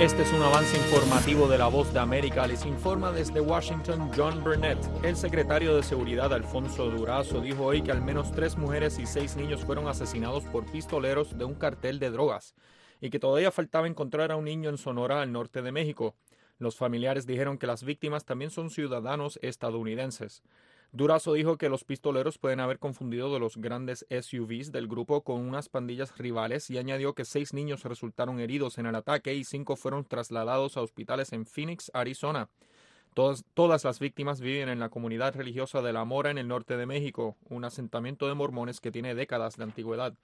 Este es un avance informativo de La Voz de América. Les informa desde Washington John Burnett. El secretario de Seguridad Alfonso Durazo dijo hoy que al menos 3 mujeres y 6 niños fueron asesinados por pistoleros de un cartel de drogas y que todavía faltaba encontrar a un niño en Sonora, al norte de México. Los familiares dijeron que las víctimas también son ciudadanos estadounidenses. Durazo dijo que los pistoleros pueden haber confundido de los grandes SUVs del grupo con unas pandillas rivales y añadió que 6 niños resultaron heridos en el ataque y 5 fueron trasladados a hospitales en Phoenix, Arizona. Todas las víctimas viven en la comunidad religiosa de La Mora en el norte de México, un asentamiento de mormones que tiene décadas de antigüedad.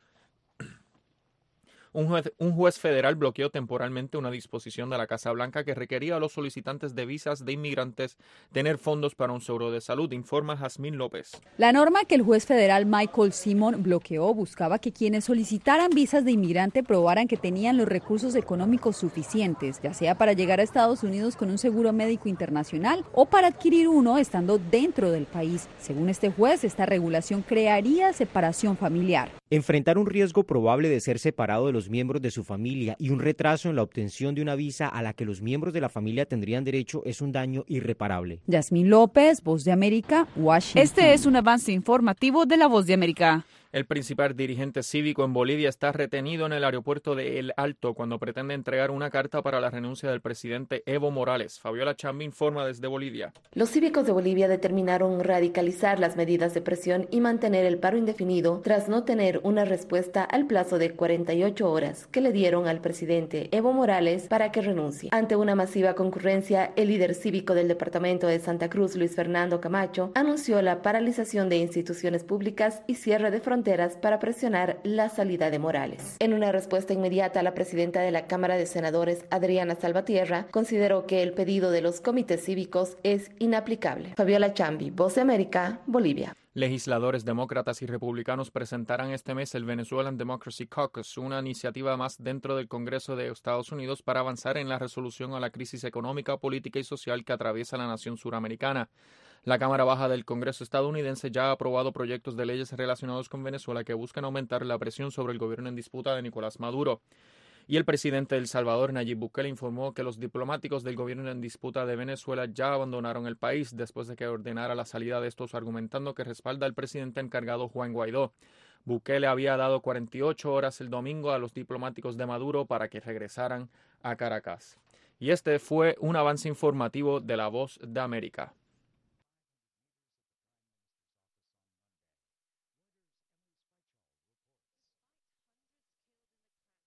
Un juez federal bloqueó temporalmente una disposición de la Casa Blanca que requería a los solicitantes de visas de inmigrantes tener fondos para un seguro de salud, informa Jazmín López. La norma que el juez federal Michael Simon bloqueó buscaba que quienes solicitaran visas de inmigrante probaran que tenían los recursos económicos suficientes, ya sea para llegar a Estados Unidos con un seguro médico internacional o para adquirir uno estando dentro del país. Según este juez, esta regulación crearía separación familiar. Enfrentar un riesgo probable de ser separado de los miembros de su familia y un retraso en la obtención de una visa a la que los miembros de la familia tendrían derecho es un daño irreparable. Jazmín López, Voz de América, Washington. Este es un avance informativo de La Voz de América. El principal dirigente cívico en Bolivia está retenido en el aeropuerto de El Alto cuando pretende entregar una carta para la renuncia del presidente Evo Morales. Fabiola Chambi informa desde Bolivia. Los cívicos de Bolivia determinaron radicalizar las medidas de presión y mantener el paro indefinido tras no tener una respuesta al plazo de 48 horas que le dieron al presidente Evo Morales para que renuncie. Ante una masiva concurrencia, el líder cívico del departamento de Santa Cruz, Luis Fernando Camacho, anunció la paralización de instituciones públicas y cierre de fronteras para presionar la salida de Morales. En una respuesta inmediata, la presidenta de la Cámara de Senadores, Adriana Salvatierra, consideró que el pedido de los comités cívicos es inaplicable. Fabiola Chambi, Voz de América, Bolivia. Legisladores demócratas y republicanos presentarán este mes el Venezuelan Democracy Caucus, una iniciativa más dentro del Congreso de Estados Unidos para avanzar en la resolución a la crisis económica, política y social que atraviesa la nación suramericana. La Cámara Baja del Congreso estadounidense ya ha aprobado proyectos de leyes relacionados con Venezuela que buscan aumentar la presión sobre el gobierno en disputa de Nicolás Maduro. Y el presidente de El Salvador, Nayib Bukele, informó que los diplomáticos del gobierno en disputa de Venezuela ya abandonaron el país después de que ordenara la salida de estos, argumentando que respalda al presidente encargado Juan Guaidó. Bukele había dado 48 horas el domingo a los diplomáticos de Maduro para que regresaran a Caracas. Y este fue un avance informativo de La Voz de América.